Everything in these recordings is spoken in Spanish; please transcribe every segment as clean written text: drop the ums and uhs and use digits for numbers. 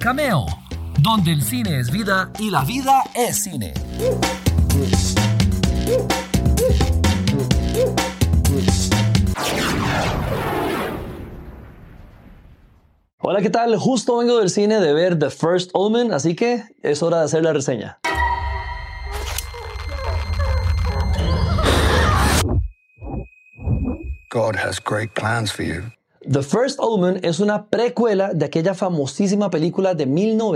Cameo, donde el cine es vida y la vida es cine. Hola, ¿qué tal? Justo vengo del cine de ver The First Omen, así que es hora de hacer la reseña. God has great plans for you. The First Omen es una precuela de aquella famosísima película de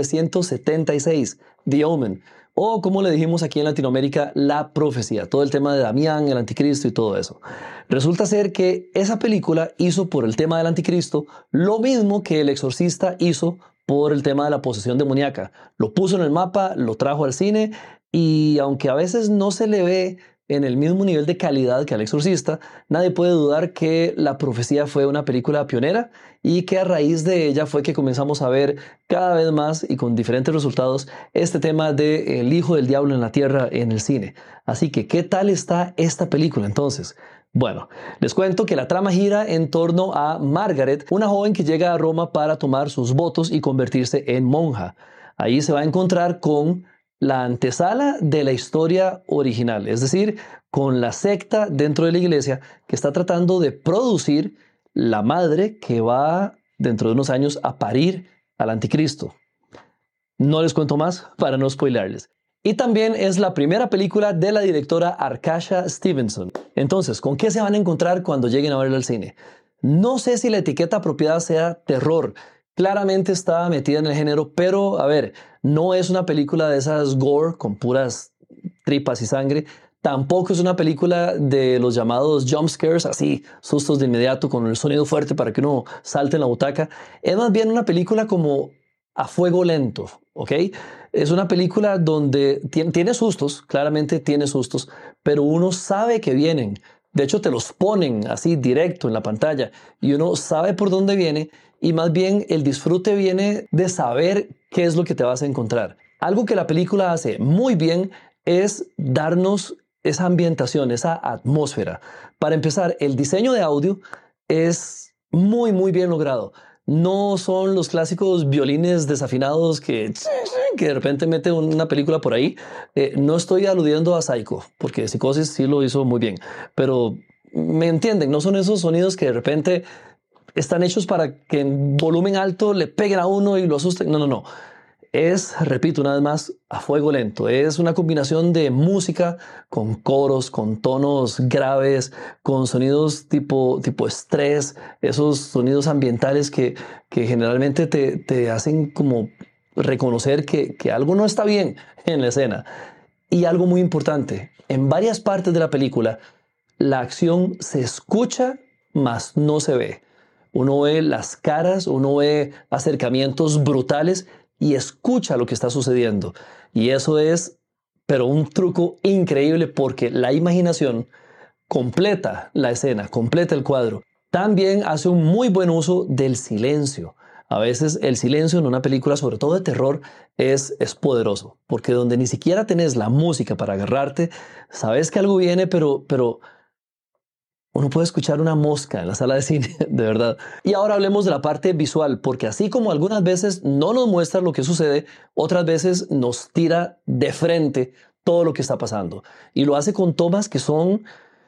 1976, The Omen, o como le dijimos aquí en Latinoamérica, La Profecía, todo el tema de Damián, el anticristo y todo eso. Resulta ser que esa película hizo por el tema del anticristo lo mismo que El Exorcista hizo por el tema de la posesión demoníaca. Lo puso en el mapa, lo trajo al cine y aunque a veces no se le ve en el mismo nivel de calidad que El Exorcista, nadie puede dudar que La Profecía fue una película pionera y que a raíz de ella fue que comenzamos a ver cada vez más y con diferentes resultados este tema de el hijo del diablo en la tierra en el cine. Así que, ¿qué tal está esta película entonces? Bueno, les cuento que la trama gira en torno a Margaret, una joven que llega a Roma para tomar sus votos y convertirse en monja. Ahí se va a encontrar con la antesala de la historia original, es decir, con la secta dentro de la iglesia que está tratando de producir la madre que va dentro de unos años a parir al anticristo. No les cuento más para no spoilerles. Y también es la primera película de la directora Arkasha Stevenson. Entonces, ¿con qué se van a encontrar cuando lleguen a verla al cine? No sé si la etiqueta apropiada sea terror. Claramente está metida en el género, pero a ver, no es una película de esas gore con puras tripas y sangre. Tampoco es una película de los llamados jump scares, así, sustos de inmediato con el sonido fuerte para que uno salte en la butaca. Es más bien una película como a fuego lento, ¿ok? Es una película donde tiene sustos, claramente tiene sustos, pero uno sabe que vienen. De hecho, te los ponen así directo en la pantalla y uno sabe por dónde viene y más bien el disfrute viene de saber qué es lo que te vas a encontrar. Algo que la película hace muy bien es darnos esa ambientación, esa atmósfera. Para empezar, el diseño de audio es muy bien logrado. No son los clásicos violines desafinados que de repente mete una película por ahí. No estoy aludiendo a Psycho, porque Psicosis sí lo hizo muy bien, pero me entienden, no son esos sonidos que de repente están hechos para que en volumen alto le peguen a uno y lo asusten. No. Es, repito una vez más, a fuego lento. Es una combinación de música con coros, con tonos graves, con sonidos tipo estrés, esos sonidos ambientales que generalmente te hacen como reconocer que algo no está bien en la escena. Y algo muy importante, en varias partes de la película, la acción se escucha, mas no se ve. Uno ve las caras, uno ve acercamientos brutales y escucha lo que está sucediendo. Y eso es, pero un truco increíble porque la imaginación completa la escena, completa el cuadro. También hace un muy buen uso del silencio. A veces el silencio en una película, sobre todo de terror, es poderoso, porque donde ni siquiera tenés la música para agarrarte, sabes que algo viene, pero uno puede escuchar una mosca en la sala de cine, de verdad. Y ahora hablemos de la parte visual, porque así como algunas veces no nos muestra lo que sucede, otras veces nos tira de frente todo lo que está pasando. Y lo hace con tomas que son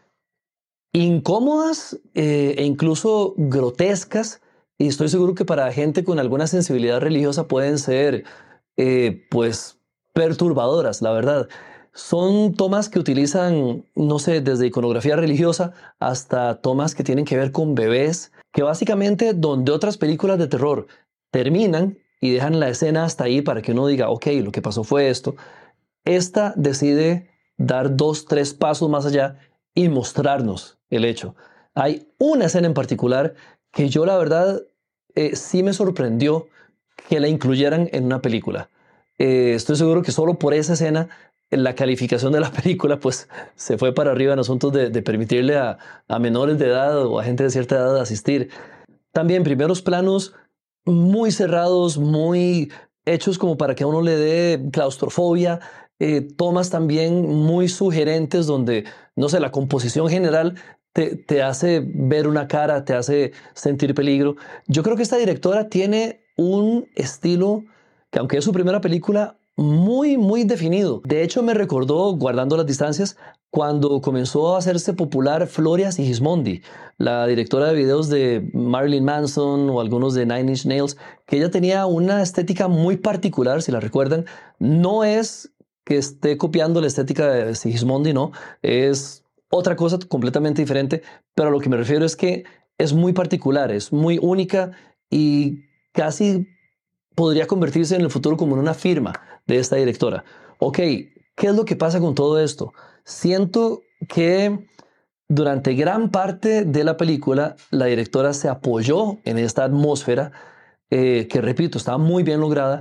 incómodas e incluso grotescas. Y estoy seguro que para gente con alguna sensibilidad religiosa pueden ser, pues, perturbadoras, la verdad. Son tomas que utilizan, no sé, desde iconografía religiosa hasta tomas que tienen que ver con bebés, que básicamente donde otras películas de terror terminan y dejan la escena hasta ahí para que uno diga, ok, lo que pasó fue esto. Esta decide dar 2, 3 pasos más allá y mostrarnos el hecho. Hay una escena en particular que yo la verdad sí me sorprendió que la incluyeran en una película. Estoy seguro que solo por esa escena la calificación de la película pues se fue para arriba en asuntos de permitirle a menores de edad o a gente de cierta edad asistir. También primeros planos muy cerrados, muy hechos como para que a uno le dé claustrofobia. Tomas también muy sugerentes donde, no sé, la composición general te hace ver una cara, te hace sentir peligro. Yo creo que esta directora tiene un estilo que aunque es su primera película, muy definido. De hecho, me recordó, guardando las distancias, cuando comenzó a hacerse popular Floria Sigismondi, la directora de videos de Marilyn Manson o algunos de Nine Inch Nails, que ella tenía una estética muy particular, si la recuerdan. No es que esté copiando la estética de Sigismondi, no, es otra cosa completamente diferente, pero a lo que me refiero es que es muy particular, es muy única y casi podría convertirse en el futuro como en una firma de esta directora. Ok, ¿qué es lo que pasa con todo esto? Siento que durante gran parte de la película la directora se apoyó en esta atmósfera que, repito, estaba muy bien lograda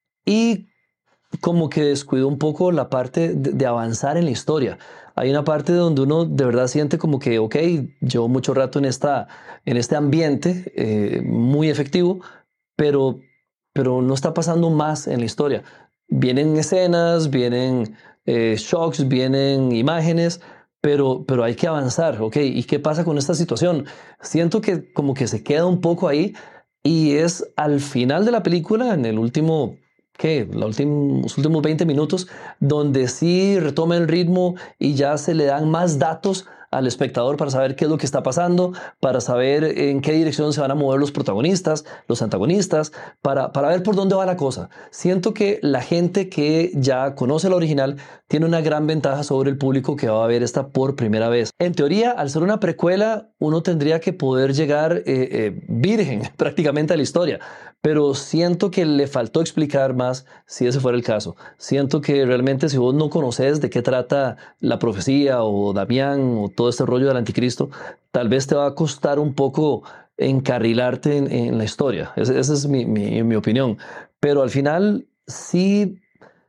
y como que descuidó un poco la parte de avanzar en la historia. Hay una parte donde uno de verdad siente como que, ok, llevo mucho rato en este ambiente muy efectivo, pero, pero no está pasando más en la historia. Vienen escenas, vienen shocks, vienen imágenes, pero hay que avanzar, ok. ¿Y qué pasa con esta situación? Siento que como que se queda un poco ahí y es al final de la película, en el último los últimos 20 minutos, donde sí retoma el ritmo y ya se le dan más datos al espectador para saber qué es lo que está pasando, para saber en qué dirección se van a mover los protagonistas, los antagonistas, para ver por dónde va la cosa. Siento que la gente que ya conoce la original tiene una gran ventaja sobre el público que va a ver esta por primera vez. En teoría, al ser una precuela, uno tendría que poder llegar virgen prácticamente a la historia, pero siento que le faltó explicar más si ese fuera el caso. Siento que realmente si vos no conoces de qué trata la profecía o Damián o todo este rollo del anticristo, tal vez te va a costar un poco encarrilarte en la historia. Esa es mi opinión. Pero al final sí,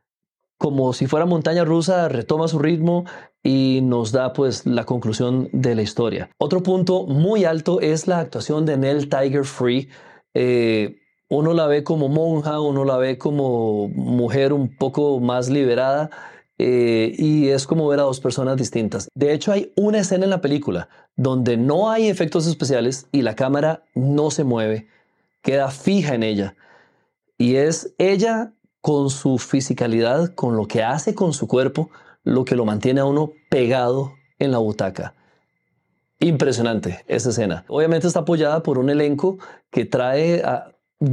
como si fuera montaña rusa, retoma su ritmo y nos da pues la conclusión de la historia. Otro punto muy alto es la actuación de Nell Tiger Free. Uno la ve como monja, uno la ve como mujer un poco más liberada y es como ver a dos personas distintas. De hecho, hay una escena en la película donde no hay efectos especiales y la cámara no se mueve, queda fija en ella. Y es ella con su fisicalidad, con lo que hace con su cuerpo, lo que lo mantiene a uno pegado en la butaca. Impresionante esa escena. Obviamente está apoyada por un elenco que trae a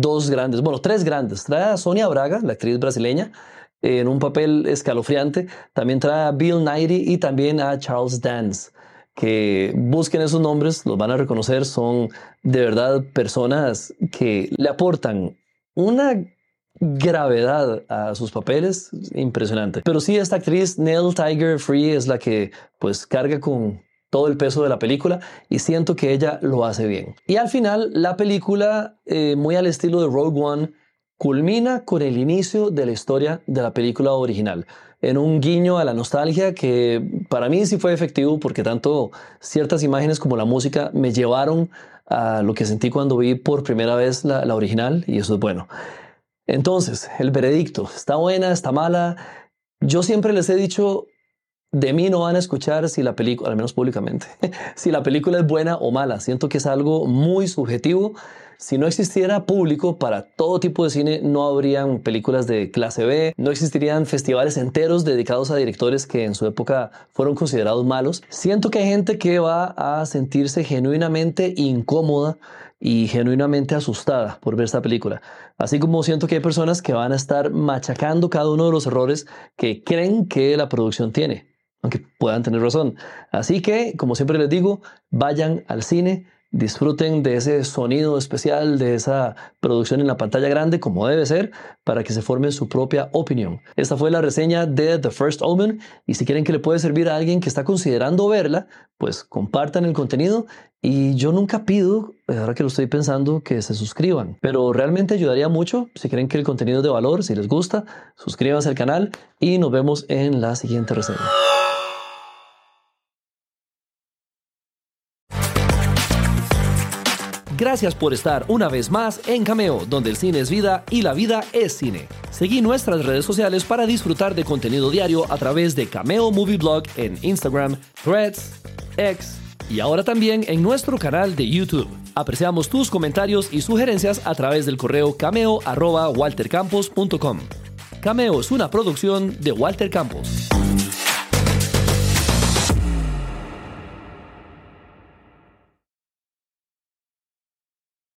tres grandes. Trae a Sonia Braga, la actriz brasileña, en un papel escalofriante. También trae a Bill Nighy y también a Charles Dance, que busquen esos nombres, los van a reconocer. Son de verdad personas que le aportan una gravedad a sus papeles impresionante. Pero sí, esta actriz Nell Tiger Free es la que pues carga con todo el peso de la película y siento que ella lo hace bien. Y al final la película, muy al estilo de Rogue One, culmina con el inicio de la historia de la película original, en un guiño a la nostalgia que para mí sí fue efectivo, porque tanto ciertas imágenes como la música me llevaron a lo que sentí cuando vi por primera vez la original, y eso es bueno. Entonces, el veredicto, ¿está buena, está mala? Yo siempre les he dicho, de mí no van a escuchar si la película, al menos públicamente, si la película es buena o mala. Siento que es algo muy subjetivo. Si no existiera público para todo tipo de cine, no habrían películas de clase B, no existirían festivales enteros dedicados a directores que en su época fueron considerados malos. Siento que hay gente que va a sentirse genuinamente incómoda y genuinamente asustada por ver esta película. Así como siento que hay personas que van a estar machacando cada uno de los errores que creen que la producción tiene, aunque puedan tener razón. Así que, como siempre les digo, vayan al cine, disfruten de ese sonido especial, de esa producción en la pantalla grande, como debe ser, para que se formen su propia opinión. Esta fue la reseña de The First Omen, y si quieren que le puede servir a alguien que está considerando verla, pues compartan el contenido. Y yo nunca pido, ahora que lo estoy pensando, que se suscriban, pero realmente ayudaría mucho. Si creen que el contenido es de valor, si les gusta, suscríbanse al canal y nos vemos en la siguiente reseña. Gracias por estar una vez más en Cameo, donde el cine es vida y la vida es cine. Seguí nuestras redes sociales para disfrutar de contenido diario a través de Cameo Movie Blog en Instagram, Threads, X, y ahora también en nuestro canal de YouTube. Apreciamos tus comentarios y sugerencias a través del correo cameo@waltercampos.com. Cameo es una producción de Walter Campos.